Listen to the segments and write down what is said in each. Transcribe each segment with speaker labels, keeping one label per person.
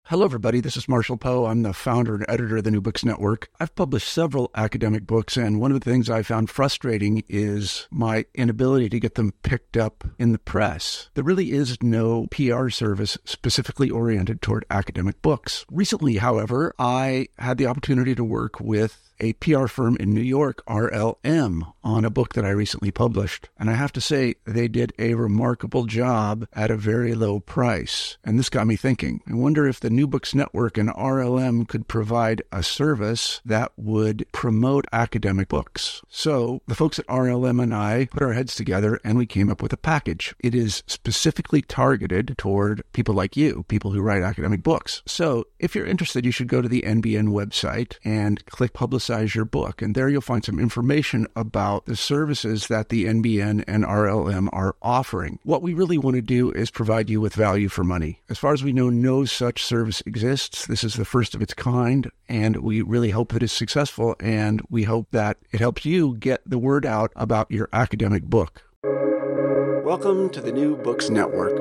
Speaker 1: Hello, everybody. This is Marshall Poe. I'm the founder and editor of the New Books Network. I've published several academic books, and one of the things I found frustrating is my inability to get them picked up in the press. There really is no PR service specifically oriented toward academic books. Recently, however, I had the opportunity to work with a PR firm in New York, RLM, on a book that I recently published. And I have to say, they did a remarkable job at a very low price. And this got me thinking. I wonder if the New Books Network and RLM could provide a service that would promote academic books. So the folks at RLM and I put our heads together and we came up with a package. It is specifically targeted toward people like you, people who write academic books. So if you're interested, you should go to the NBN website and click Publicize Your Book. And there you'll find some information about the services that the NBN and RLM are offering. What we really want to do is provide you with value for money. As far as we know, no such service exists. This is the first of its kind, and we really hope that it's successful, and we hope that it helps you get the word out about your academic book. Welcome to the New Books Network.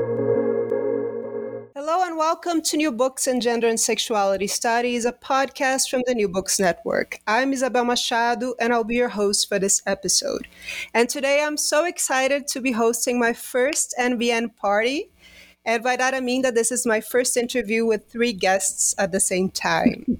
Speaker 2: Hello and welcome to New Books in Gender and Sexuality Studies, a podcast from the New Books Network. I'm Isabel Machado, and I'll be your host for this episode. And today I'm so excited to be hosting my first NBN party. And by that I mean that this is my first interview with 3 guests at the same time.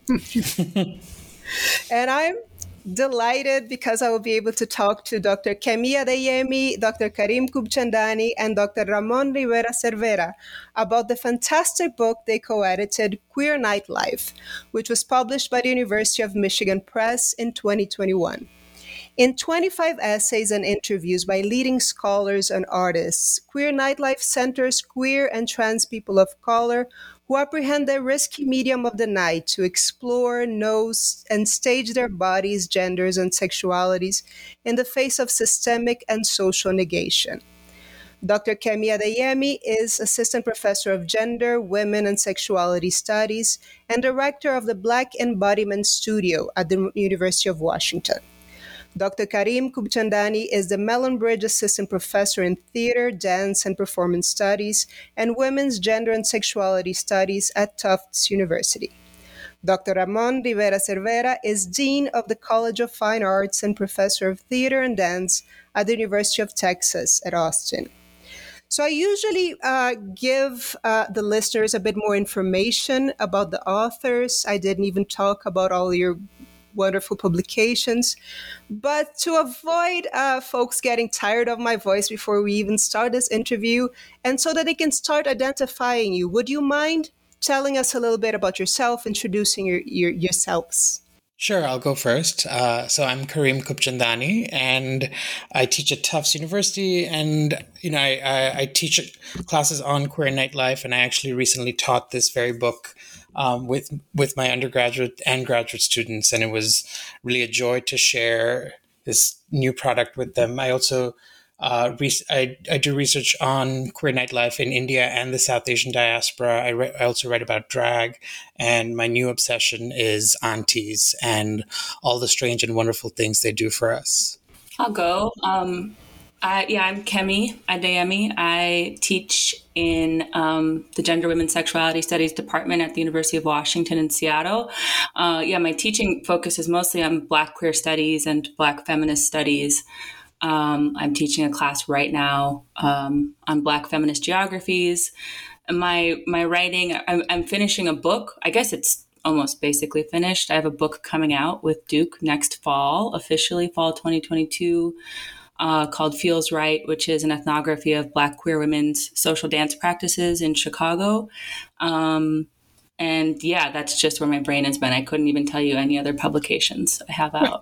Speaker 2: And I'm delighted because I will be able to talk to Dr. Kemi Adeyemi, Dr. Karim Kubchandani, and Dr. Ramon Rivera Cervera about the fantastic book they co-edited, Queer Nightlife, which was published by the University of Michigan Press in 2021. In 25 essays and interviews by leading scholars and artists, Queer Nightlife centers queer and trans people of color who apprehend the risky medium of the night to explore, know, and stage their bodies, genders, and sexualities in the face of systemic and social negation. Dr. Kemi Adeyemi is Assistant Professor of Gender, Women, and Sexuality Studies and Director of the Black Embodiment Studio at the University of Washington. Dr. Karim Kubchandani is the Mellon Bridge Assistant Professor in Theater, Dance, and Performance Studies and Women's Gender and Sexuality Studies at Tufts University. Dr. Ramon Rivera Cervera is Dean of the College of Fine Arts and Professor of Theater and Dance at the University of Texas at Austin. So I usually give the listeners a bit more information about the authors. I didn't even talk about all your wonderful publications. But to avoid folks getting tired of my voice before we even start this interview, and so that they can start identifying you, would you mind telling us a little bit about yourself, introducing yourselves?
Speaker 3: Sure, I'll go first. So I'm Karim Kubchandani, and I teach at Tufts University, and I teach classes on queer nightlife, and I actually recently taught this very book with my undergraduate and graduate students, and it was really a joy to share this new product with them. I also I do research on queer nightlife in India and the South Asian diaspora. I also write about drag, and my new obsession is aunties and all the strange and wonderful things they do for us.
Speaker 4: I'll go. I'm Kemi Adeyemi. I teach in the Gender, Women, Sexuality Studies department at the University of Washington in Seattle. My teaching focuses mostly on Black queer studies and Black feminist studies. I'm teaching a class right now on Black feminist geographies. My writing, I'm finishing a book. I guess it's almost basically finished. I have a book coming out with Duke next fall, officially fall 2022. Called Feels Right, which is an ethnography of Black queer women's social dance practices in Chicago. That's just where my brain has been. I couldn't even tell you any other publications I have out.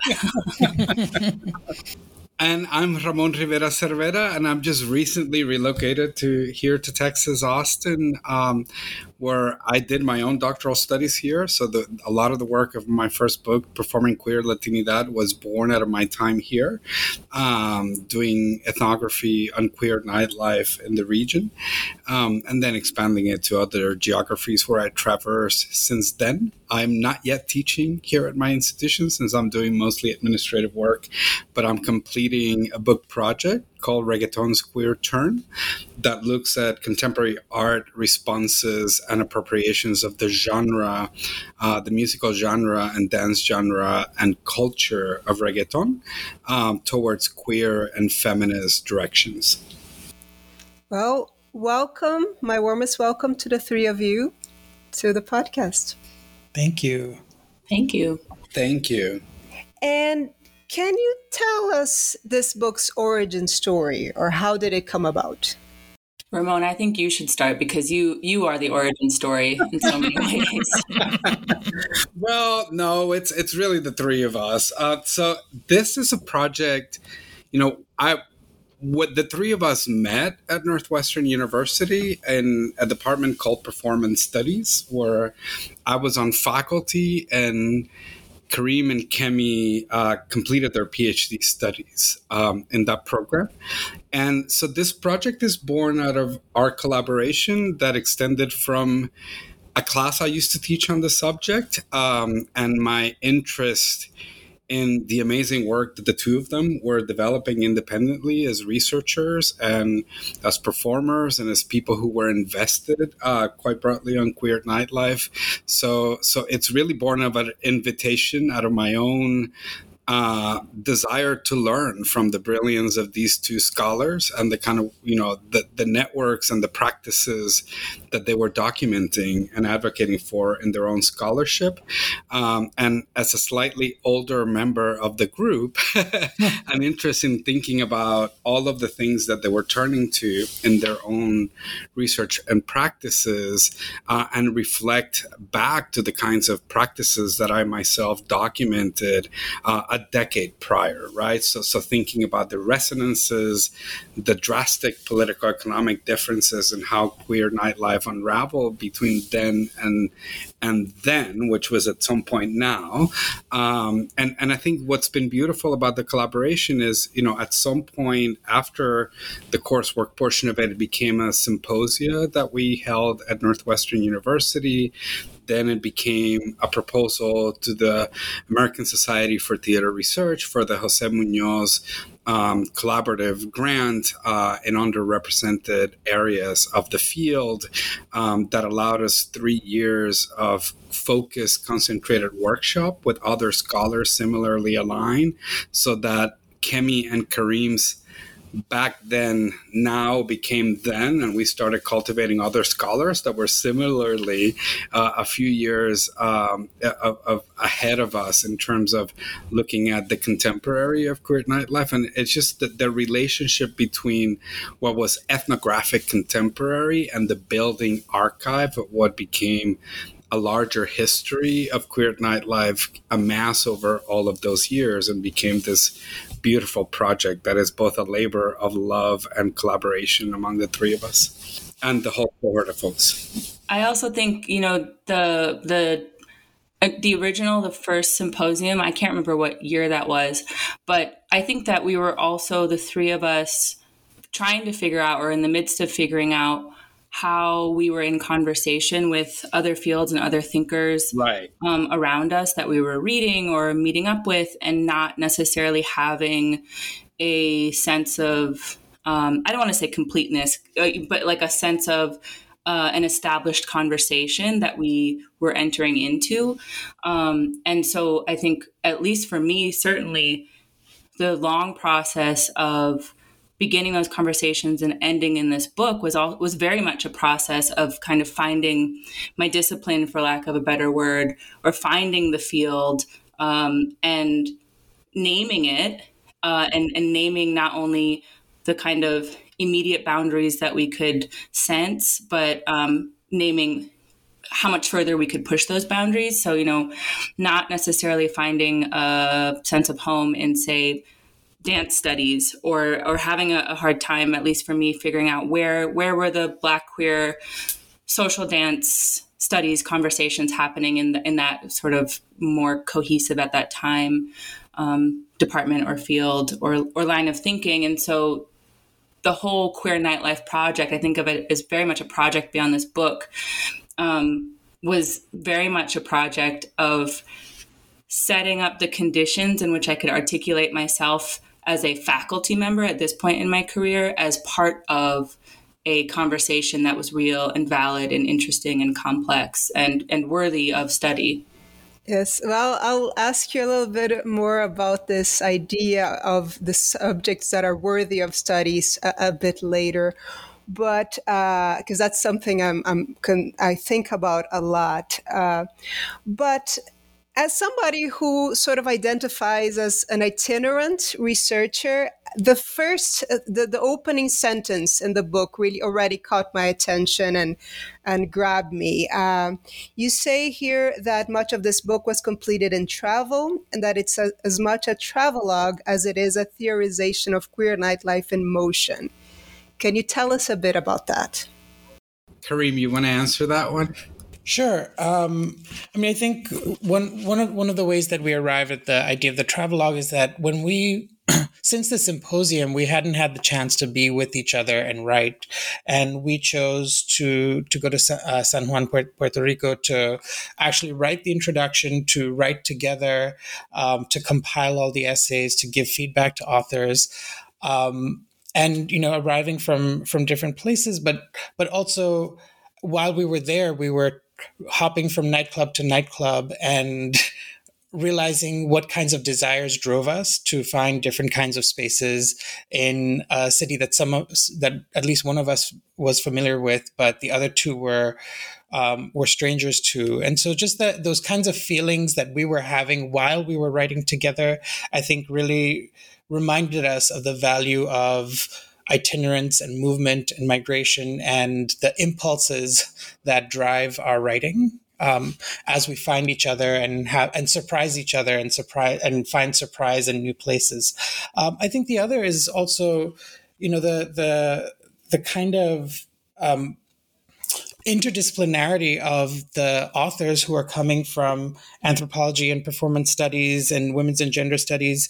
Speaker 5: And I'm Ramon Rivera Cervera, and I'm just recently relocated to Texas, Austin, where I did my own doctoral studies here. So a lot of the work of my first book, Performing Queer Latinidad, was born out of my time here, doing ethnography on queer nightlife in the region, and then expanding it to other geographies where I traversed since then. I'm not yet teaching here at my institution since I'm doing mostly administrative work, but I'm completing a book project called Reggaeton's Queer Turn that looks at contemporary art responses and appropriations of the genre, the musical genre and dance genre and culture of reggaeton towards queer and feminist directions.
Speaker 2: Well, welcome, my warmest welcome to the three of you to the podcast.
Speaker 3: Thank you.
Speaker 4: Thank you.
Speaker 5: Thank you.
Speaker 2: And can you tell us this book's origin story, or how did it come about?
Speaker 4: Ramon, I think you should start because you are the origin story in so many ways.
Speaker 5: Well, no, it's really the three of us. So this is a project, the three of us met at Northwestern University in a department called Performance Studies, where I was on faculty and Kareem and Kemi completed their PhD studies in that program. And so this project is born out of our collaboration that extended from a class I used to teach on the subject and my interest in the amazing work that the two of them were developing independently as researchers and as performers and as people who were invested quite broadly on queer nightlife. So it's really born of an invitation out of my own desire to learn from the brilliance of these two scholars and the kind of, the networks and the practices that they were documenting and advocating for in their own scholarship. And as a slightly older member of the group, an interest in thinking about all of the things that they were turning to in their own research and practices and reflect back to the kinds of practices that I myself documented a decade prior, right? So thinking about the resonances, the drastic political economic differences in how queer nightlife unraveled between then and then, which was at some point now. And I think what's been beautiful about the collaboration is, at some point after the coursework portion of it became a symposia that we held at Northwestern University. Then it became a proposal to the American Society for Theater Research for the Jose Munoz collaborative grant in underrepresented areas of the field that allowed us 3 years of focused, concentrated workshop with other scholars similarly aligned, so that Kemi and Kareem's back then now became then, and we started cultivating other scholars that were similarly a few years ahead of us in terms of looking at the contemporary of queer nightlife. And it's just that the relationship between what was ethnographic contemporary and the building archive of what became a larger history of queer nightlife amassed over all of those years and became this beautiful project that is both a labor of love and collaboration among the three of us and the whole cohort of folks.
Speaker 4: I also think, the original, the first symposium, I can't remember what year that was, but I think that we were also, the three of us, trying to figure out, or in the midst of figuring out, how we were in conversation with other fields and other thinkers
Speaker 5: right.
Speaker 4: Around us that we were reading or meeting up with, and not necessarily having a sense of, I don't want to say completeness, but like a sense of an established conversation that we were entering into. And so I think, at least for me, certainly the long process of beginning those conversations and ending in this book was very much a process of kind of finding my discipline, for lack of a better word, or finding the field and naming it and naming not only the kind of immediate boundaries that we could sense, but naming how much further we could push those boundaries. So, not necessarily finding a sense of home in, say, dance studies, or having a hard time, at least for me, figuring out where were the Black queer social dance studies conversations happening in that sort of more cohesive at that time department or field or line of thinking. And so the whole Queer Nightlife project, I think of it as very much a project beyond this book, was very much a project of setting up the conditions in which I could articulate myself as a faculty member at this point in my career as part of a conversation that was real and valid and interesting and complex and worthy of study.
Speaker 2: Yes, well, I'll ask you a little bit more about this idea of the subjects that are worthy of studies a bit later, but because that's something I think about a lot. But as somebody who sort of identifies as an itinerant researcher, the opening sentence in the book really already caught my attention and grabbed me. You say here that much of this book was completed in travel, and that it's as much a travelogue as it is a theorization of queer nightlife in motion. Can you tell us a bit about that?
Speaker 5: Karim, you want to answer that one?
Speaker 3: Sure. I think one of the ways that we arrive at the idea of the travelogue is that when we, since the symposium, we hadn't had the chance to be with each other and write, and we chose to go to San Juan, Puerto Rico, to actually write the introduction, to write together, to compile all the essays, to give feedback to authors. And arriving from different places, but also while we were there, we were hopping from nightclub to nightclub and realizing what kinds of desires drove us to find different kinds of spaces in a city that at least one of us was familiar with, but the other two were strangers to. And so just those kinds of feelings that we were having while we were writing together, I think really reminded us of the value of itinerance and movement and migration and the impulses that drive our writing as we find each other and surprise each other and find surprise in new places. I think the other is also, the kind of interdisciplinarity of the authors who are coming from anthropology and performance studies and women's and gender studies.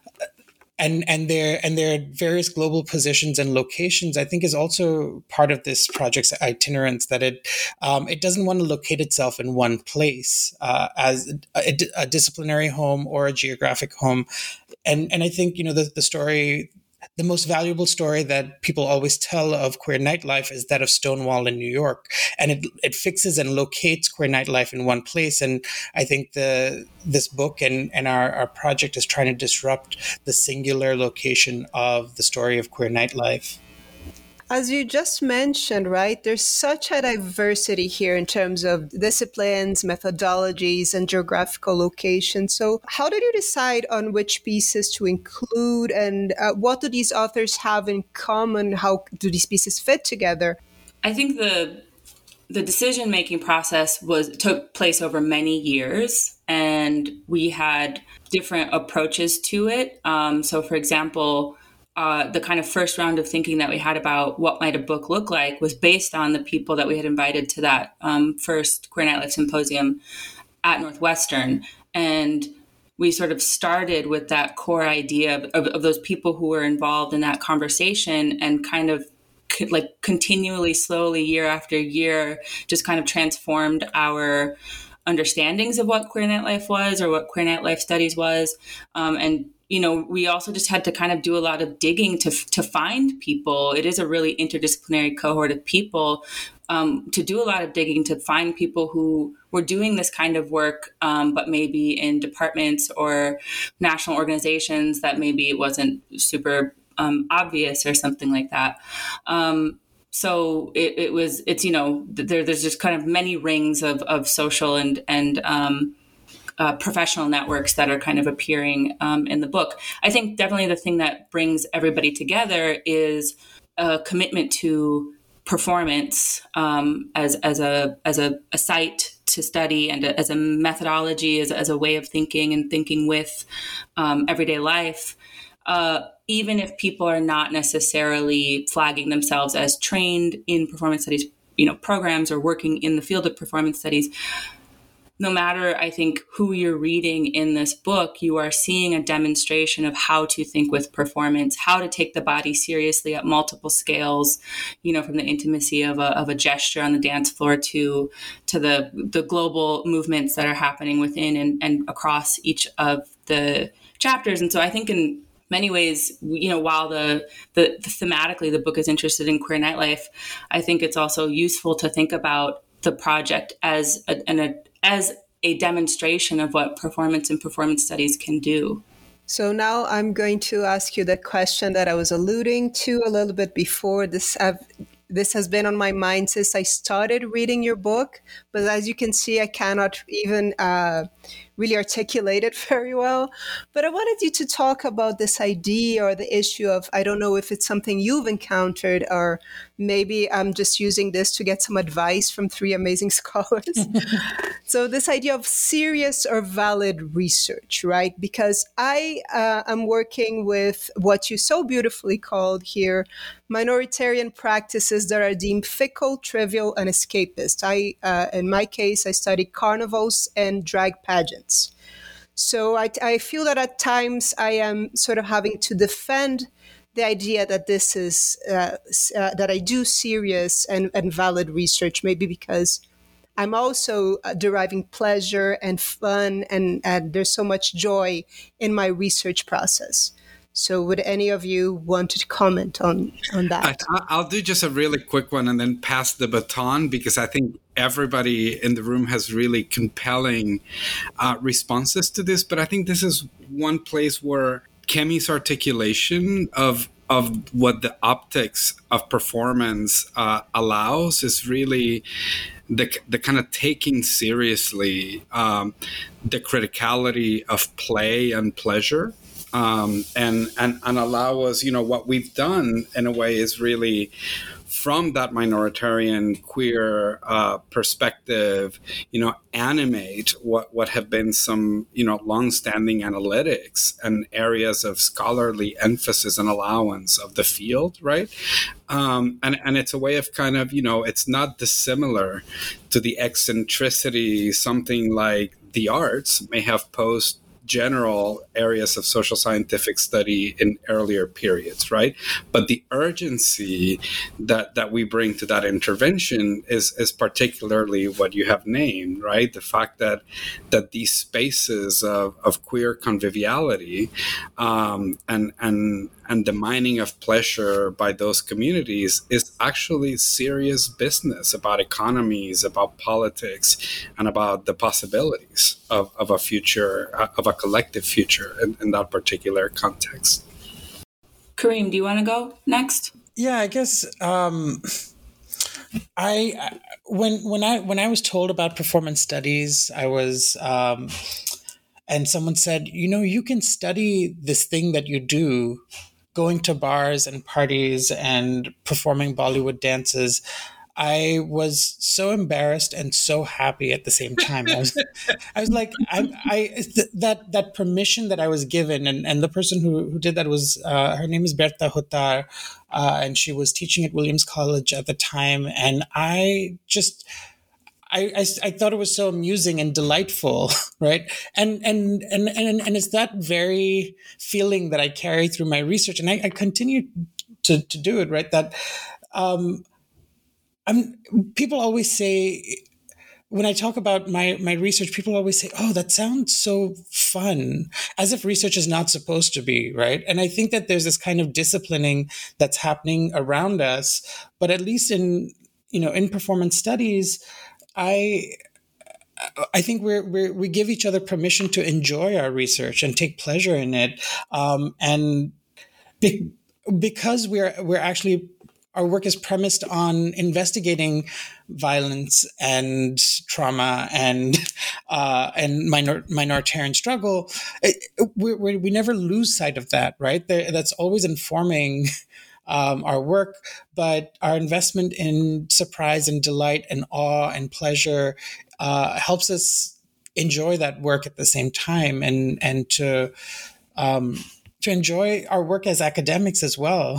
Speaker 3: And their various global positions and locations, I think, is also part of this project's itinerance, that it doesn't want to locate itself in one place as a disciplinary home or a geographic home. And I think, the story, the most valuable story that people always tell of queer nightlife is that of Stonewall in New York. And it fixes and locates queer nightlife in one place. And I think this book and our project is trying to disrupt the singular location of the story of queer nightlife.
Speaker 2: As you just mentioned, right, there's such a diversity here in terms of disciplines, methodologies, and geographical locations. So how did you decide on which pieces to include, and what do these authors have in common? How do these pieces fit together?
Speaker 4: I think the decision-making process took place over many years, and we had different approaches to it. So, for example, the kind of first round of thinking that we had about what might a book look like was based on the people that we had invited to that first Queer Nightlife Symposium at Northwestern. And we sort of started with that core idea of those people who were involved in that conversation, and kind of like continually, slowly, year after year, just kind of transformed our understandings of what queer nightlife was, or what queer nightlife studies was. And we also just had to kind of do a lot of digging to find people. It is a really interdisciplinary cohort of people, to do a lot of digging to find people who were doing this kind of work, but maybe in departments or national organizations that maybe it wasn't super obvious or something like that. So there's just kind of many rings of social and professional networks that are kind of appearing in the book. I think definitely the thing that brings everybody together is a commitment to performance as a site to study, and as a methodology, as a way of thinking and thinking with everyday life. Even if people are not necessarily flagging themselves as trained in performance studies, programs, or working in the field of performance studies, no matter, I think, who you're reading in this book, you are seeing a demonstration of how to think with performance, how to take the body seriously at multiple scales, from the intimacy of a gesture on the dance floor to the global movements that are happening within and across each of the chapters. And so I think in many ways, while the thematically the book is interested in queer nightlife, I think it's also useful to think about the project as a demonstration of what performance and performance studies can do.
Speaker 2: So now I'm going to ask you the question that I was alluding to a little bit before. This has been on my mind since I started reading your book, but as you can see, I cannot even really articulate it very well. But I wanted you to talk about this idea or the issue of, I don't know if it's something you've encountered, or maybe I'm just using this to get some advice from three amazing scholars. So this idea of serious or valid research, right? Because I am working with what you so beautifully called here, minoritarian practices that are deemed fickle, trivial, and escapist. In my case, I study carnivals and drag pageants. So I feel that at times I am sort of having to defend the idea that this is, that I do serious and valid research, maybe because I'm also deriving pleasure and fun, and there's so much joy in my research process. So would any of you want to comment on that?
Speaker 5: I'll do just a really quick one and then pass the baton, because I think everybody in the room has really compelling responses to this. But I think this is one place where Kemi's articulation of what the optics of performance allows is really the kind of taking seriously the criticality of play and pleasure. And allow us, what we've done in a way is really from that minoritarian queer perspective, animate what have been some, longstanding analytics and areas of scholarly emphasis and allowance of the field, right? And it's a way of kind of, it's not dissimilar to the eccentricity something like the arts may have posed general areas of social scientific study in earlier periods, right? But the urgency that we bring to that intervention is particularly what you have named, right? The fact that these spaces of queer conviviality and the mining of pleasure by those communities is actually serious business about economies, about politics, and about the possibilities of a future, of a collective future in that particular context.
Speaker 4: Kareem, do you want to go next?
Speaker 3: Yeah, I guess when I was told about performance studies, I was and someone said, you can study this thing that you do, going to bars and parties and performing Bollywood dances. I was so embarrassed and so happy at the same time. I was like, that permission that I was given, and the person who did that was, her name is Berta Hutar, and she was teaching at Williams College at the time. And I thought it was so amusing and delightful, right? And it's that very feeling that I carry through my research, and I continue to do it, right? That people always say, when I talk about my research, people always say, "Oh, that sounds so fun," as if research is not supposed to be, right? And I think that there's this kind of disciplining that's happening around us, but at least in performance studies, I think we give each other permission to enjoy our research and take pleasure in it, and because we're actually, our work is premised on investigating violence and trauma and minoritarian struggle. We never lose sight of that, right? That's always informing our work, but our investment in surprise and delight and awe and pleasure helps us enjoy that work at the same time, and to enjoy our work as academics as well.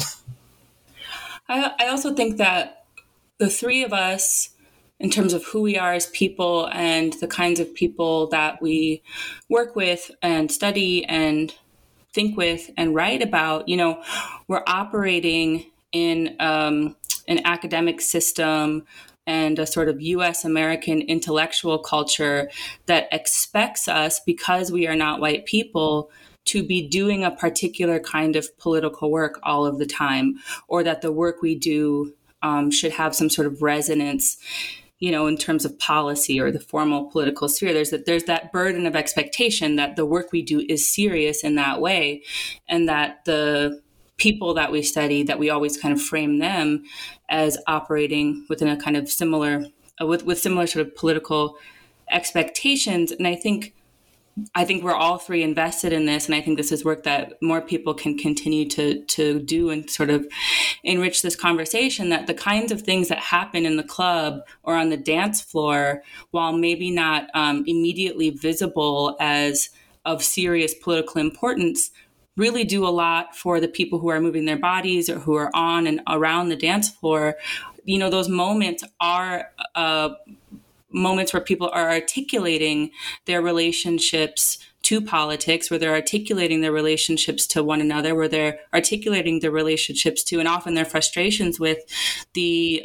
Speaker 4: I also think that the three of us, in terms of who we are as people and the kinds of people that we work with and study and think with and write about, we're operating in an academic system and a sort of U.S. American intellectual culture that expects us, because we are not white people, to be doing a particular kind of political work all of the time, or that the work we do should have some sort of resonance, in terms of policy or the formal political sphere. There's that burden of expectation that the work we do is serious in that way, and that the people that we study, that we always kind of frame them as operating within a kind of similar, with similar sort of political expectations. And I think we're all three invested in this, and I think this is work that more people can continue to do and sort of enrich this conversation, that the kinds of things that happen in the club or on the dance floor, while maybe not immediately visible as of serious political importance, really do a lot for the people who are moving their bodies or who are on and around the dance floor. Those moments are moments where people are articulating their relationships to politics, where they're articulating their relationships to one another, where they're articulating their relationships to, and often their frustrations with, the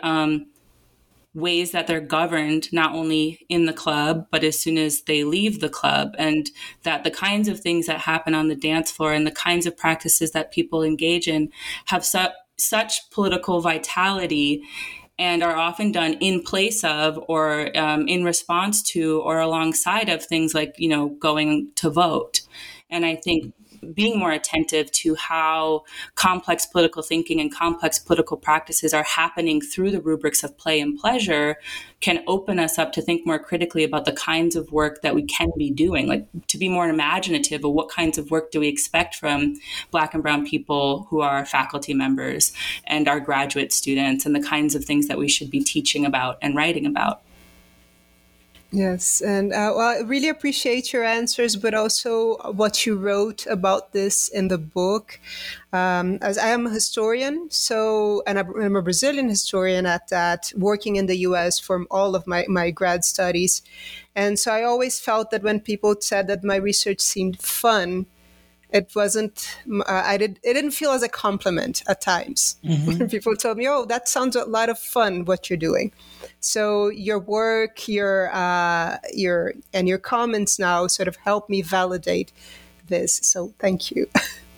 Speaker 4: ways that they're governed, not only in the club, but as soon as they leave the club. And that the kinds of things that happen on the dance floor and the kinds of practices that people engage in have such political vitality, and are often done in place of, or in response to, or alongside of things like, going to vote. And I think being more attentive to how complex political thinking and complex political practices are happening through the rubrics of play and pleasure can open us up to think more critically about the kinds of work that we can be doing, like to be more imaginative of what kinds of work do we expect from Black and Brown people who are faculty members and our graduate students, and the kinds of things that we should be teaching about and writing about.
Speaker 2: Yes, and I really appreciate your answers, but also what you wrote about this in the book. As I am a historian, and I'm a Brazilian historian at that, working in the U.S. for all of my grad studies. And so I always felt that when people said that my research seemed fun, it wasn't, it didn't feel as a compliment at times. Mm-hmm. When people told me, oh, that sounds a lot of fun, what you're doing. So your work, your comments now sort of help me validate this. So thank you.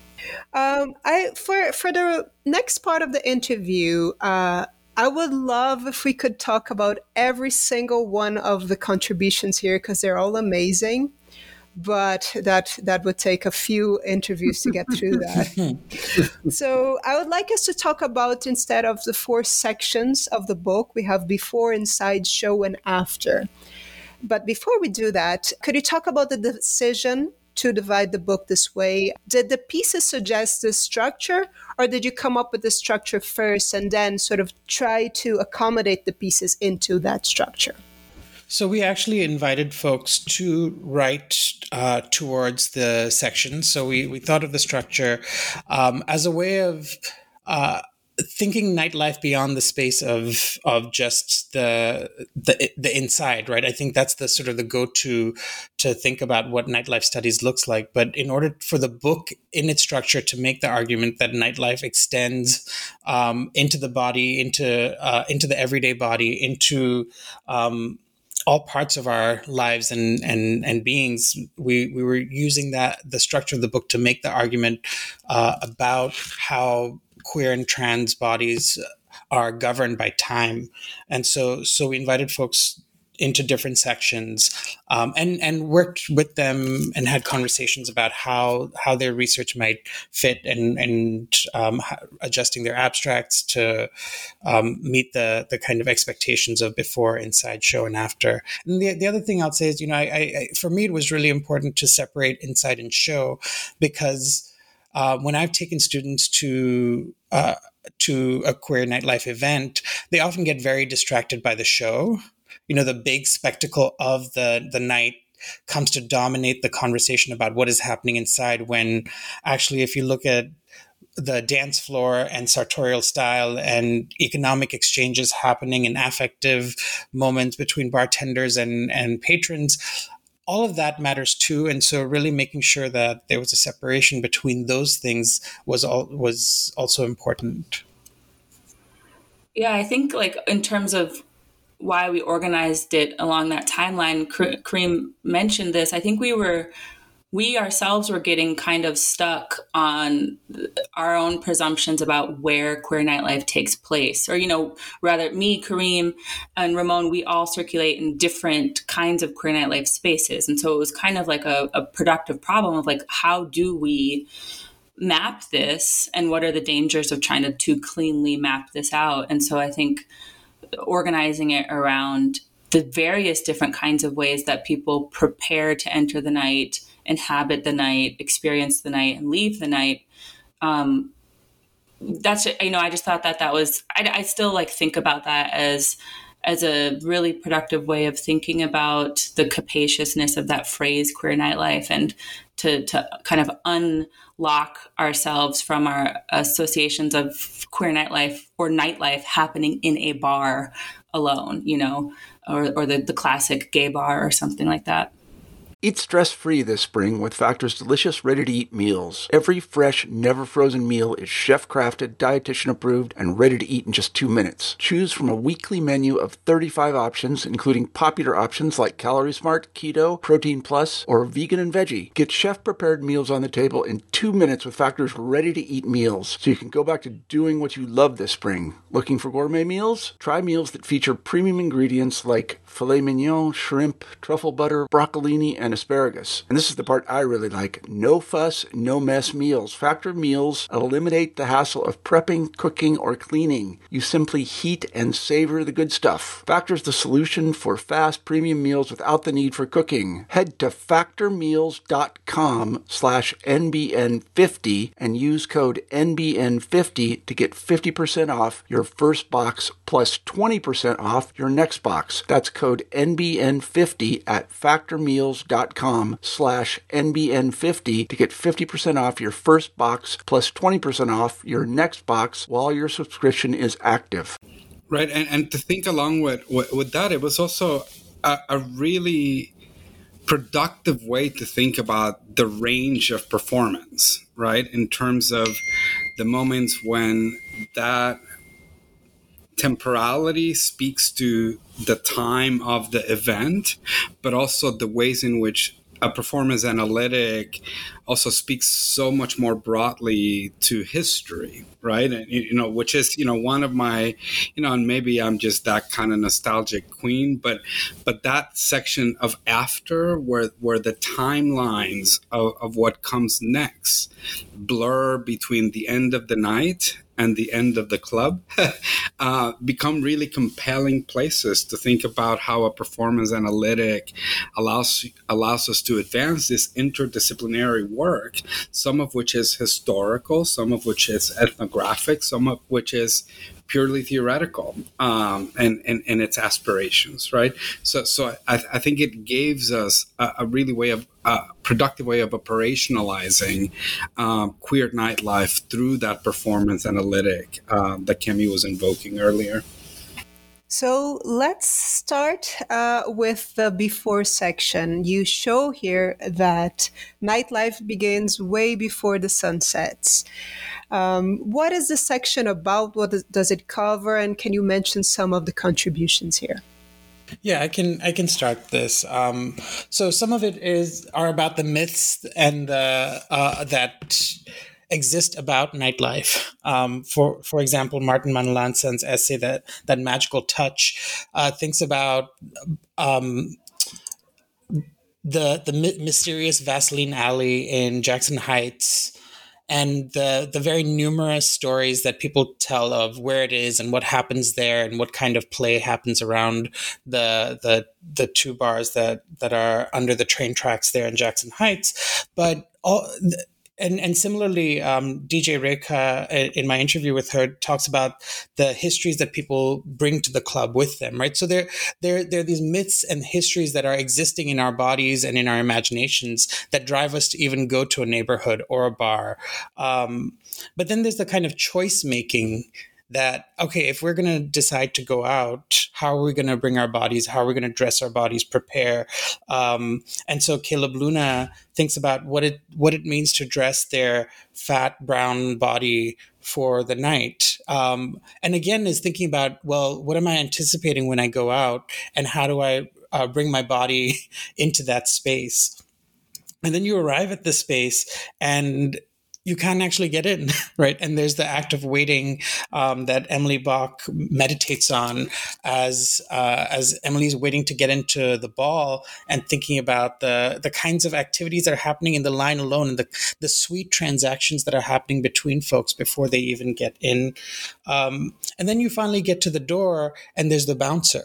Speaker 2: For the next part of the interview, I would love if we could talk about every single one of the contributions here, because they're all amazing. But that would take a few interviews to get through that. So I would like us to talk about, instead of the 4 sections of the book, we have before, inside, show, and after. But before we do that, could you talk about the decision to divide the book this way? Did the pieces suggest this structure, or did you come up with the structure first and then sort of try to accommodate the pieces into that structure?
Speaker 3: So we actually invited folks to write towards the sections. So we thought of the structure as a way of thinking nightlife beyond the space of just the inside, right? I think that's the sort of the go-to to think about what nightlife studies looks like. But in order for the book in its structure to make the argument that nightlife extends into the body, into the everyday body, into all parts of our lives and beings, we were using the structure of the book to make the argument about how queer and trans bodies are governed by time. And so we invited folks into different sections and worked with them and had conversations about how their research might fit and adjusting their abstracts to meet the kind of expectations of before, inside, show, and after. And the other thing I'll say is, I for me, it was really important to separate inside and show, because when I've taken students to a queer nightlife event, they often get very distracted by the show. The big spectacle of the night comes to dominate the conversation about what is happening inside, when actually, if you look at the dance floor and sartorial style and economic exchanges happening in affective moments between bartenders and patrons, all of that matters too. And so really making sure that there was a separation between those things was also important.
Speaker 4: Yeah, I think in terms of why we organized it along that timeline, Kareem mentioned this. I think we were we ourselves were getting kind of stuck on our own presumptions about where queer nightlife takes place. Or, rather me, Kareem, and Ramon, we all circulate in different kinds of queer nightlife spaces. And so it was kind of like a productive problem of like, how do we map this, and what are the dangers of trying to too cleanly map this out? And so I think organizing it around the various different kinds of ways that people prepare to enter the night, inhabit the night, experience the night, and leave the night. That's, I just thought that was, I still like think about that as a really productive way of thinking about the capaciousness of that phrase queer nightlife, and to kind of unlock ourselves from our associations of queer nightlife or nightlife happening in a bar alone, or the classic gay bar or something like that.
Speaker 1: Eat stress-free this spring with Factor's delicious, ready-to-eat meals. Every fresh, never-frozen meal is chef-crafted, dietitian-approved, and ready to eat in just 2 minutes. Choose from a weekly menu of 35 options, including popular options like Calorie Smart, Keto, Protein Plus, or Vegan and Veggie. Get chef-prepared meals on the table in 2 minutes with Factor's ready-to-eat meals, so you can go back to doing what you love this spring. Looking for gourmet meals? Try meals that feature premium ingredients like filet mignon, shrimp, truffle butter, broccolini, and asparagus. And this is the part I really like. No fuss, no mess meals. Factor meals eliminate the hassle of prepping, cooking, or cleaning. You simply heat and savor the good stuff. Factor's the solution for fast premium meals without the need for cooking. Head to factormeals.com/NBN50 and use code NBN50 to get 50% off your first box plus 20% off your next box. That's code NBN50 at factormeals.com/NBN50 to get 50% off your first box plus 20% off your next box while your subscription is active.
Speaker 5: Right. And to think along with that, it was also a really productive way to think about the range of performance, right? In terms of the moments when that temporality speaks to the time of the event, but also the ways in which a performance analytic also speaks so much more broadly to history, right? And, which is, one of my, and maybe I'm just that kind of nostalgic queen, but that section of after where the timelines of what comes next blur between the end of the night and the end of the club become really compelling places to think about how a performance analytic allows us to advance this interdisciplinary work, some of which is historical, some of which is ethnographic, some of which is purely theoretical, and its aspirations, right? So I think it gives us a really productive way of operationalizing queer nightlife through that performance analytic that Kemi was invoking earlier.
Speaker 2: So let's start with the before section. You show here that nightlife begins way before the sun sets. What is the section about? What does it cover? And can you mention some of the contributions here?
Speaker 3: Yeah, I can start this. So some of it are about the myths and that exist about nightlife. For example, Martin Manlansan's essay that magical touch thinks about the mysterious Vaseline Alley in Jackson Heights, and the very numerous stories that people tell of where it is and what happens there and what kind of play happens around the two bars that are under the train tracks there in Jackson Heights. But And similarly, DJ Rekha, in my interview with her, talks about the histories that people bring to the club with them, right? So there are these myths and histories that are existing in our bodies and in our imaginations that drive us to even go to a neighborhood or a bar. But then there's the kind of choice making that, okay, if we're going to decide to go out, how are we going to bring our bodies? How are we going to dress our bodies, prepare? And so Caleb Luna thinks about what it means to dress their fat, brown body for the night. And again, is thinking about, well, what am I anticipating when I go out? And how do I bring my body into that space? And then you arrive at the space and you can't actually get in, right? And there's the act of waiting that Emily Bach meditates on as Emily's waiting to get into the ball and thinking about the kinds of activities that are happening in the line alone, and the sweet transactions that are happening between folks before they even get in. And then you finally get to the door, and there's the bouncer,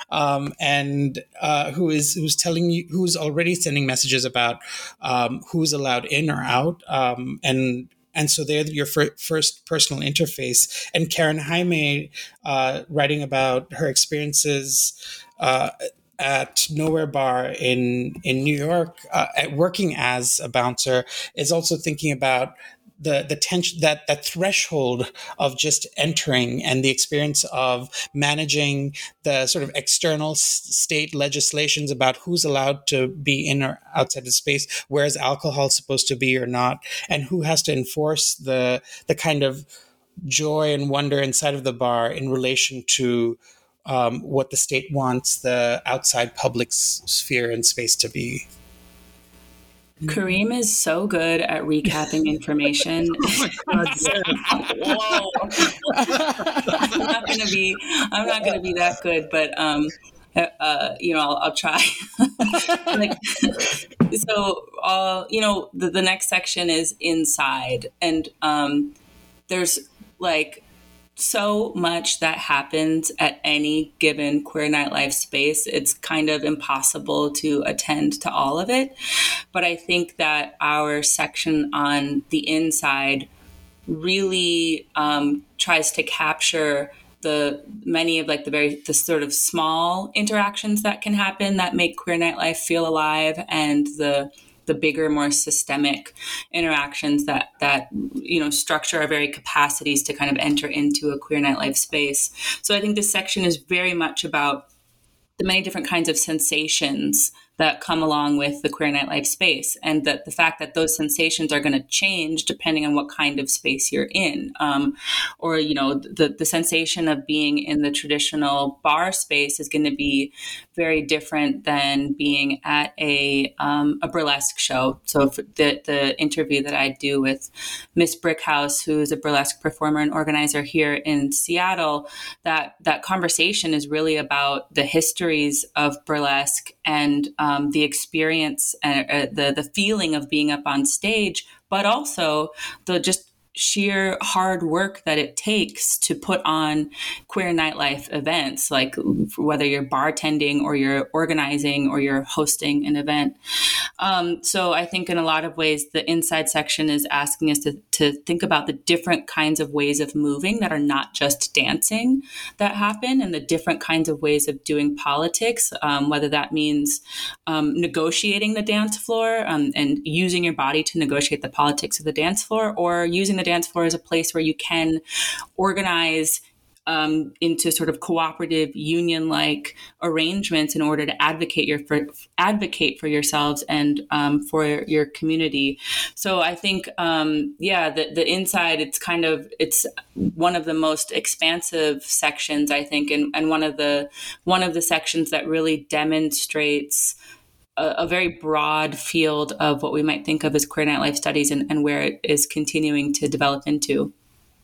Speaker 3: who's telling you, who's already sending messages about who's allowed in or out, and so they're your first personal interface. And Karen Jaime, writing about her experiences at Nowhere Bar in New York, at working as a bouncer, is also thinking about the tension, that threshold of just entering, and the experience of managing the sort of external state legislations about who's allowed to be in or outside the space, where is alcohol supposed to be or not, and who has to enforce the kind of joy and wonder inside of the bar in relation to what the state wants the outside public sphere and space to be.
Speaker 4: Kareem is so good at recapping information.
Speaker 5: Oh my God,
Speaker 4: Whoa. I'm not gonna be that good, but I'll try. The next section is inside, and there's like so much that happens at any given queer nightlife space. It's kind of impossible to attend to all of it. But I think that our section on the inside really tries to capture many of the sort of small interactions that can happen that make queer nightlife feel alive, and the bigger, more systemic interactions that structure our very capacities to kind of enter into a queer nightlife space. So I think this section is very much about the many different kinds of sensations that come along with the queer nightlife space, and that the fact that those sensations are going to change depending on what kind of space you're in, the sensation of being in the traditional bar space is going to be very different than being at a burlesque show. So the interview that I do with Miss Brickhouse, who's a burlesque performer and organizer here in Seattle, that conversation is really about the histories of burlesque and the experience and the feeling of being up on stage, but also the just sheer hard work that it takes to put on queer nightlife events, like whether you're bartending or you're organizing or you're hosting an event. So I think in a lot of ways, the inside section is asking us to think about the different kinds of ways of moving that are not just dancing that happen, and the different kinds of ways of doing politics, whether that means negotiating the dance floor and using your body to negotiate the politics of the dance floor, or using the dance floor as a place where you can organize into sort of cooperative union-like arrangements in order to advocate for yourselves and for your community. So I think, the inside, it's one of the most expansive sections, I think, and one of the sections that really demonstrates a very broad field of what we might think of as queer nightlife studies and where it is continuing to develop into.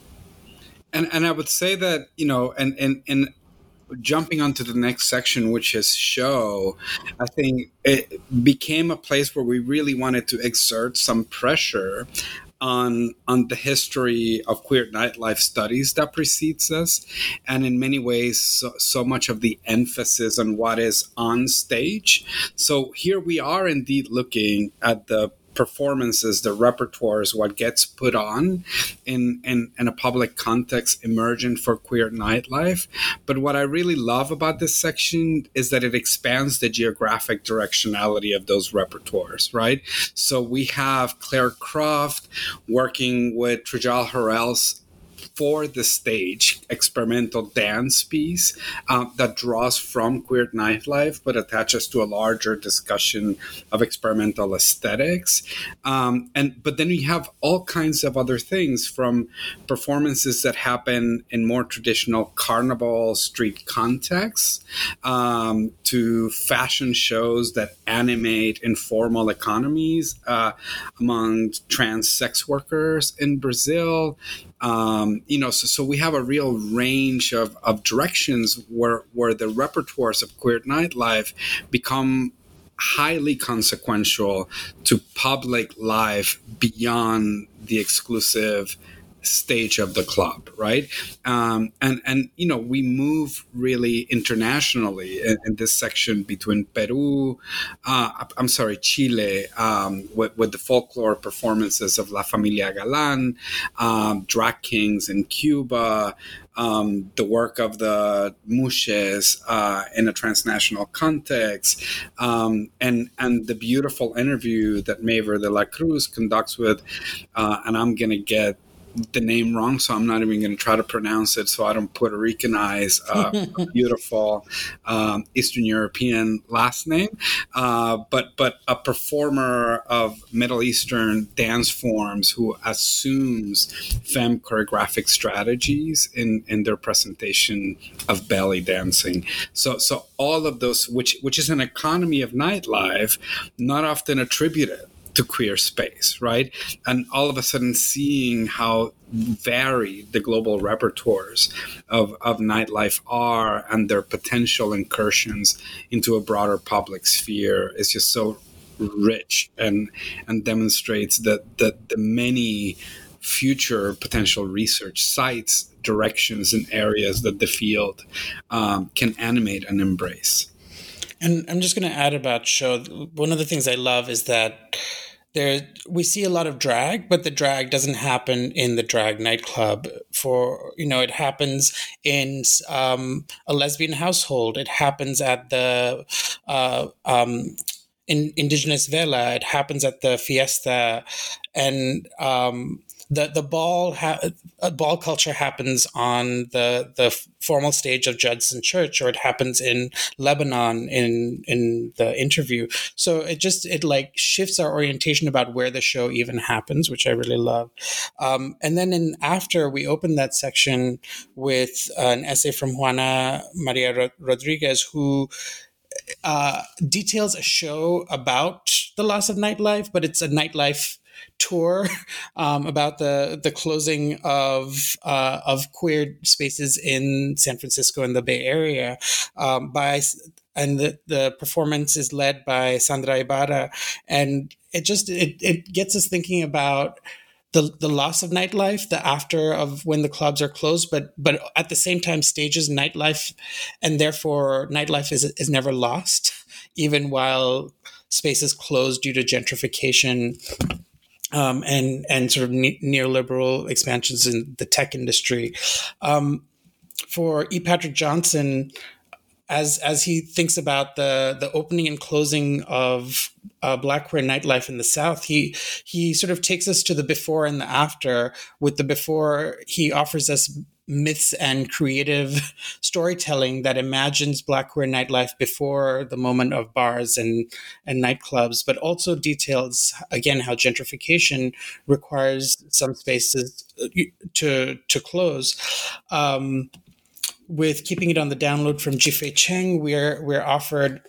Speaker 5: And I would say that, and jumping onto the next section, which is show, I think it became a place where we really wanted to exert some pressure on the history of queer nightlife studies that precedes us, and in many ways so much of the emphasis on what is on stage. So here we are indeed looking at the performances, the repertoires, what gets put on in a public context emergent for queer nightlife. But what I really love about this section is that it expands the geographic directionality of those repertoires, right? So we have Claire Croft working with Trajal Harrell's for the stage experimental dance piece that draws from queer nightlife but attaches to a larger discussion of experimental aesthetics. But then we have all kinds of other things, from performances that happen in more traditional carnival street contexts to fashion shows that animate informal economies among trans sex workers in Brazil. So we have a real range of directions where the repertoires of queer nightlife become highly consequential to public life beyond the exclusive stage of the club, right? We move really internationally in this section between Chile, with the folklore performances of La Familia Galán, drag kings in Cuba, the work of the Mushes in a transnational context, and the beautiful interview that Maver de la Cruz conducts with, and I'm going to get the name wrong, so I'm not even going to try to pronounce it so I don't Puerto Ricanize a beautiful Eastern European last name, but a performer of Middle Eastern dance forms who assumes femme choreographic strategies in their presentation of belly dancing. So all of those, which is an economy of nightlife, not often attributed to queer space, right? And all of a sudden seeing how varied the global repertoires of nightlife are and their potential incursions into a broader public sphere is just so rich and demonstrates that the many future potential research sites, directions, and areas that the field can animate and embrace.
Speaker 3: And I'm just going to add about show. One of the things I love is that we see a lot of drag, but the drag doesn't happen in the drag nightclub. It happens in a lesbian household. It happens at the indigenous vela. It happens at the fiesta, and the ball culture happens on the formal stage of Judson Church, or it happens in Lebanon in the interview. So it like shifts our orientation about where the show even happens, which I really love. And then after we open that section with an essay from Juana Maria Rodriguez, who details a show about the loss of nightlife, but it's a nightlife tour about the closing of queer spaces in San Francisco and the Bay Area and the performance is led by Sandra Ibarra, and it gets us thinking about the loss of nightlife, the after of when the clubs are closed, but at the same time stages nightlife, and therefore nightlife is never lost, even while spaces close due to gentrification. And sort of neoliberal expansions in the tech industry. For E. Patrick Johnson, as he thinks about the opening and closing of Black queer nightlife in the South, he sort of takes us to the before and the after. With the before, he offers us myths and creative storytelling that imagines Black queer nightlife before the moment of bars and nightclubs, but also details, again, how gentrification requires some spaces to close. With Keeping It on the Download from Jifei Cheng, we're offered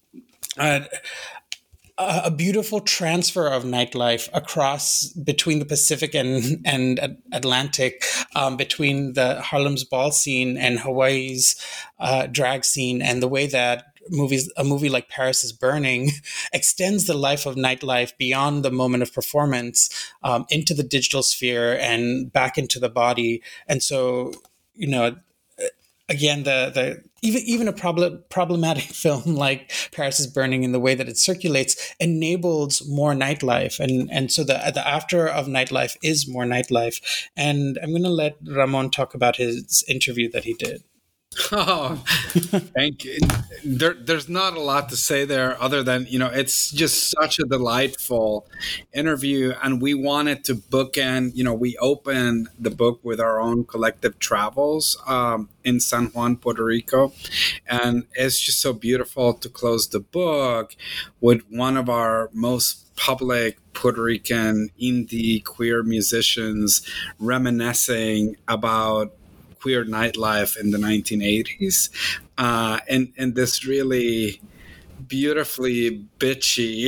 Speaker 3: a beautiful transfer of nightlife across between the Pacific and Atlantic, between the Harlem's ball scene and Hawaii's drag scene, and the way that a movie like Paris is Burning extends the life of nightlife beyond the moment of performance into the digital sphere and back into the body. And so, again, even a problematic film like Paris is Burning, in the way that it circulates, enables more nightlife, and so the after of nightlife is more nightlife. And I'm going to let Ramon talk about his interview that he did.
Speaker 5: Oh, thank you. There's not a lot to say there other than, it's just such a delightful interview. And we wanted to bookend, we opened the book with our own collective travels in San Juan, Puerto Rico. And it's just so beautiful to close the book with one of our most public Puerto Rican indie queer musicians reminiscing about queer nightlife in the 1980s, and this really beautifully bitchy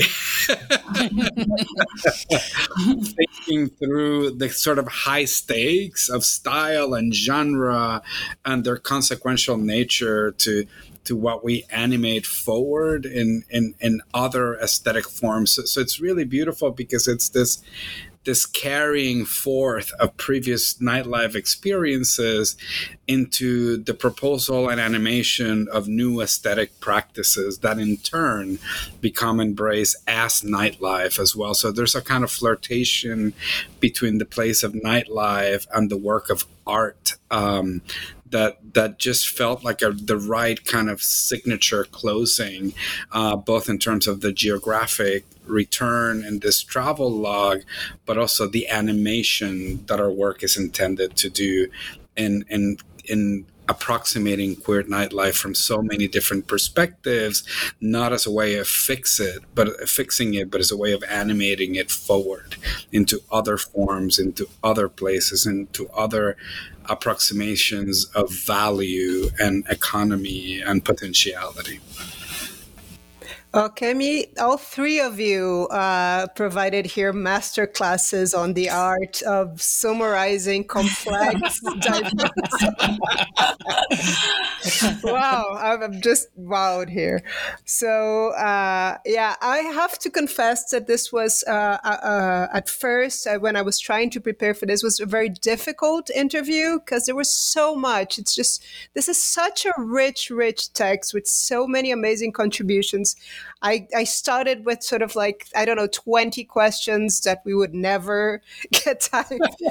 Speaker 5: thinking through the sort of high stakes of style and genre and their consequential nature to what we animate forward in other aesthetic forms. So it's really beautiful because it's this carrying forth of previous nightlife experiences into the proposal and animation of new aesthetic practices that in turn become embraced as nightlife as well. So there's a kind of flirtation between the place of nightlife and the work of art that just felt like the right kind of signature closing, both in terms of the geographic return and this travel log, but also the animation that our work is intended to do in approximating queer nightlife from so many different perspectives, not as a way of fixing it, but as a way of animating it forward into other forms, into other places, into other approximations of value and economy and potentiality.
Speaker 2: Kemi, all three of you provided here master classes on the art of summarizing complex, diverse. Wow, I'm just wowed here. So, yeah, I have to confess that this was, at first, when I was trying to prepare for this, was a very difficult interview because there was so much. It's just, this is such a rich text with so many amazing contributions. I started with sort of like, 20 questions that we would never get time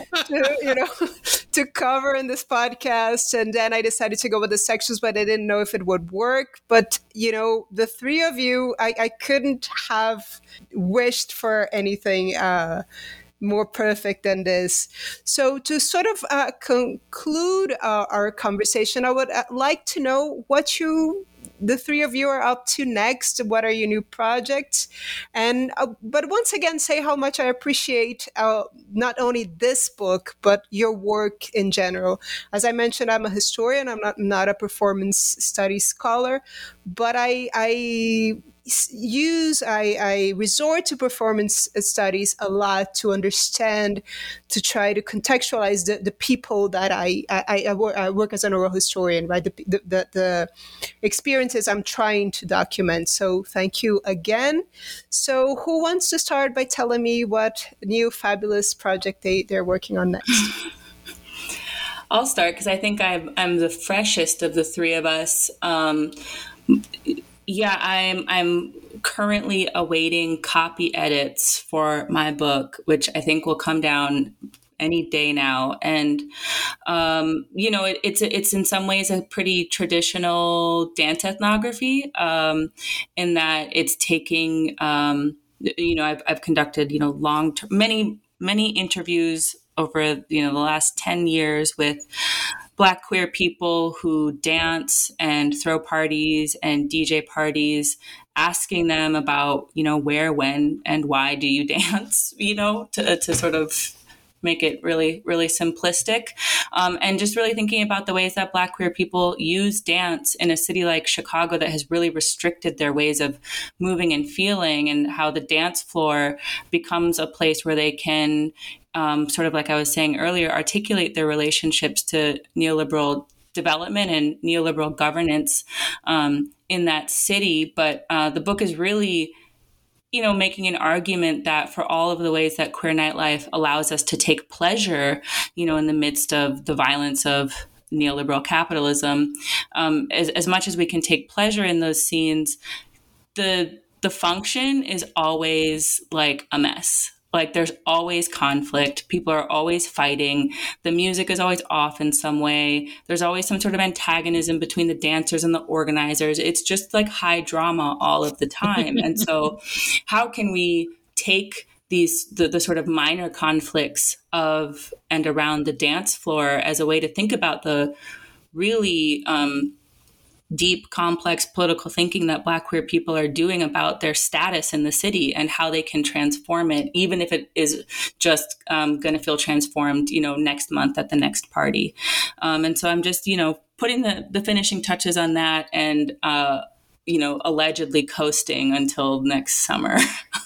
Speaker 2: to cover in this podcast. And then I decided to go with the sections, but I didn't know if it would work. But, the three of you, I couldn't have wished for anything more perfect than this. So to sort of conclude our conversation, I would like to know what the three of you are up to next. What are your new projects? And but once again, say how much I appreciate not only this book but your work in general. As I mentioned, I'm a historian. I'm not a performance studies scholar, but I resort to performance studies a lot to understand, to try to contextualize the people that I work as an oral historian, right? The experiences I'm trying to document. So thank you again. So who wants to start by telling me what new fabulous project they're working on next?
Speaker 4: I'll start because I think I'm the freshest of the three of us. Yeah, I'm currently awaiting copy edits for my book, which I think will come down any day now. And, it's in some ways a pretty traditional dance ethnography, in that it's taking, I've conducted, many interviews over, the last 10 years with Black queer people who dance and throw parties and DJ parties, asking them about, where, when, and why do you dance, to sort of make it really, really simplistic. And just really thinking about the ways that Black queer people use dance in a city like Chicago that has really restricted their ways of moving and feeling, and how the dance floor becomes a place where they can sort of like I was saying earlier, articulate their relationships to neoliberal development and neoliberal governance in that city. But the book is really, making an argument that for all of the ways that queer nightlife allows us to take pleasure, in the midst of the violence of neoliberal capitalism, as much as we can take pleasure in those scenes, the function is always like a mess. like there's always conflict. People are always fighting. The music is always off in some way. There's always some sort of antagonism between the dancers and the organizers. It's just like high drama all of the time. And so how can we take the sort of minor conflicts of and around the dance floor as a way to think about the really deep, complex political thinking that Black queer people are doing about their status in the city and how they can transform it, even if it is just going to feel transformed, next month at the next party. And so I'm just, putting the finishing touches on that and, allegedly coasting until next summer.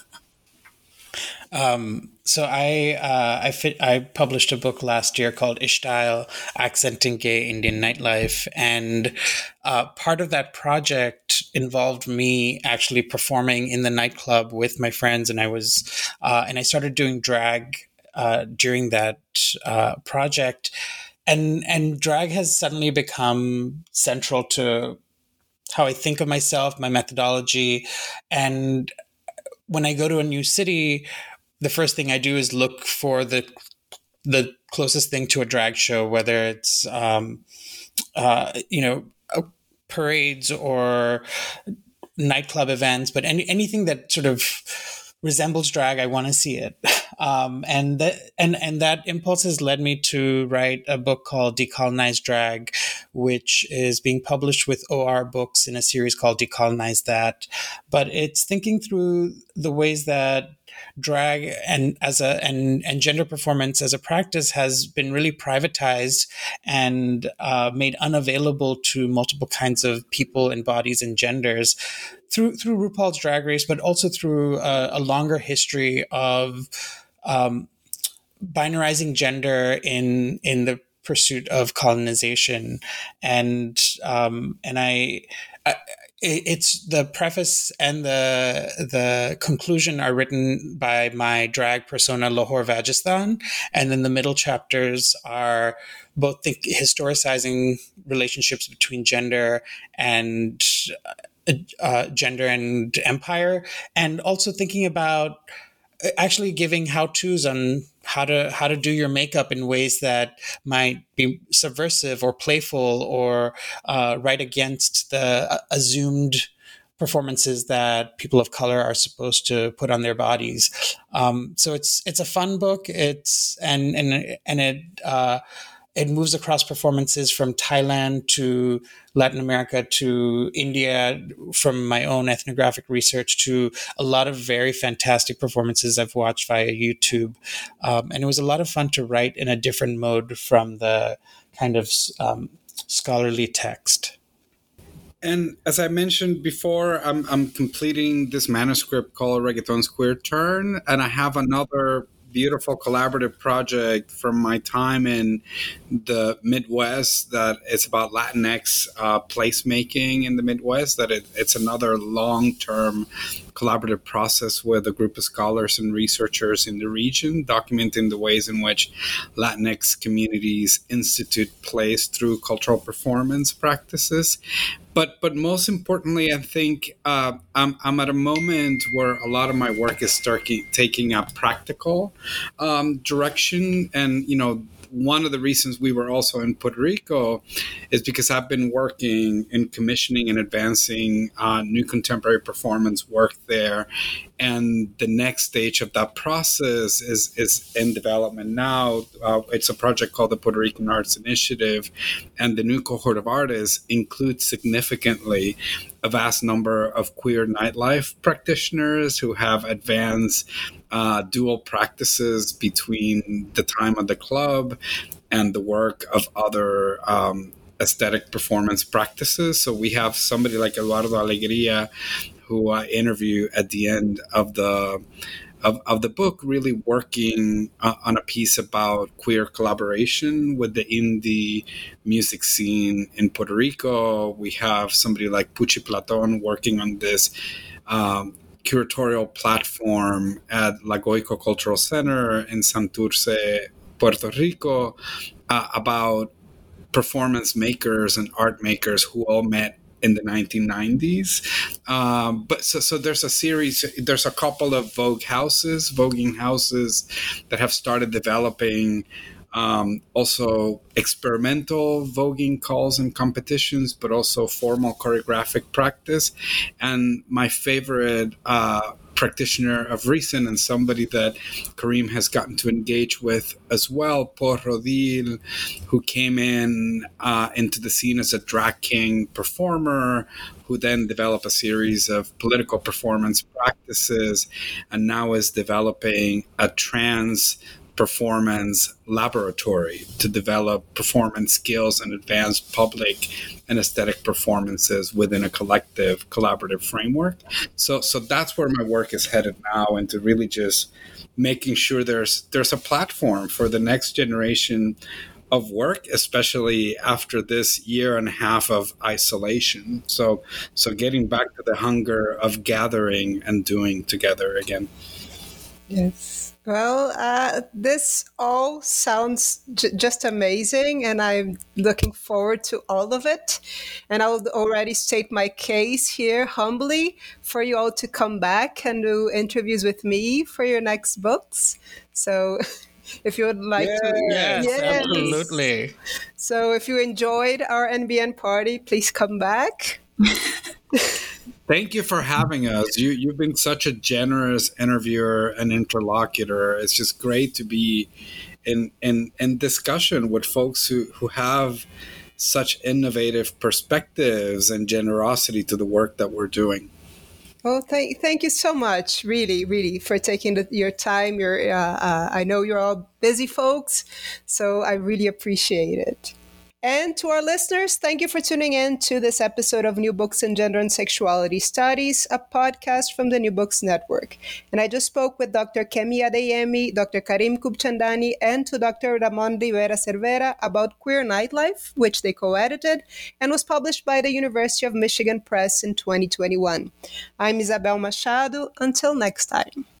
Speaker 3: So I published a book last year called Ishtail, Accenting Gay Indian Nightlife. And part of that project involved me actually performing in the nightclub with my friends. And I started doing drag during that project. And drag has suddenly become central to how I think of myself, my methodology. And when I go to a new city, the first thing I do is look for the closest thing to a drag show, whether it's parades or nightclub events, but anything that sort of resembles drag, I want to see it. And that impulse has led me to write a book called Decolonize Drag, which is being published with OR Books in a series called Decolonize That. But it's thinking through the ways that drag and gender performance as a practice has been really privatized and made unavailable to multiple kinds of people and bodies and genders through RuPaul's Drag Race, but also through a longer history of binarizing gender in the pursuit of colonization. And it's the preface and the conclusion are written by my drag persona Lahore Vajistan, and then the middle chapters are both historicizing relationships between gender and empire, and also thinking about actually giving how-tos on how to do your makeup in ways that might be subversive or playful or right against the assumed performances that people of color are supposed to put on their bodies. So it's a fun book. It moves across performances from Thailand to Latin America to India, from my own ethnographic research to a lot of very fantastic performances I've watched via YouTube. And it was a lot of fun to write in a different mode from the kind of scholarly text.
Speaker 5: And as I mentioned before, I'm completing this manuscript called Reggaeton's Queer Turn, and I have another beautiful collaborative project from my time in the Midwest that it's about Latinx placemaking in the Midwest, that it's another long-term collaborative process with a group of scholars and researchers in the region, documenting the ways in which Latinx communities institute place through cultural performance practices. But most importantly, I think I'm at a moment where a lot of my work is taking a practical direction. And, one of the reasons we were also in Puerto Rico is because I've been working in commissioning and advancing new contemporary performance work there. And the next stage of that process is in development now. It's a project called the Puerto Rican Arts Initiative, and the new cohort of artists includes significantly a vast number of queer nightlife practitioners who have advanced dual practices between the time of the club and the work of other aesthetic performance practices. So we have somebody like Eduardo Alegría, who I interview at the end of the book, really working on a piece about queer collaboration with the indie music scene in Puerto Rico. We have somebody like Puchi Platon working on this curatorial platform at La Goico Cultural Center in Santurce, Puerto Rico, about performance makers and art makers who all met in the 1990s. But so there's a series, there's a couple of voguing houses that have started developing also experimental voguing calls and competitions, but also formal choreographic practice. And my favorite practitioner of recent, and somebody that Karim has gotten to engage with as well, Paul Rodil, who came into the scene as a drag king performer, who then developed a series of political performance practices, and now is developing a trans performance laboratory to develop performance skills and advance public and aesthetic performances within a collective collaborative framework. So that's where my work is headed now, and to really just making sure there's a platform for the next generation of work, especially after this year and a half of isolation. So getting back to the hunger of gathering and doing together again.
Speaker 2: Yes. Well, this all sounds just amazing, and I'm looking forward to all of it. And I will already state my case here humbly for you all to come back and do interviews with me for your next books. So if you would like to.
Speaker 3: Yes, absolutely.
Speaker 2: So if you enjoyed our NBN party, please come back.
Speaker 5: Thank you for having us. You've been such a generous interviewer and interlocutor. It's just great to be in discussion with folks who have such innovative perspectives and generosity to the work that we're doing.
Speaker 2: Well, thank you so much, really, for taking your time. I know you're all busy folks, so I really appreciate it. And to our listeners, thank you for tuning in to this episode of New Books in Gender and Sexuality Studies, a podcast from the New Books Network. And I just spoke with Dr. Kemi Adeyemi, Dr. Karim Kubchandani, and to Dr. Ramon Rivera Cervera about Queer Nightlife, which they co-edited and was published by the University of Michigan Press in 2021. I'm Isabel Machado. Until next time.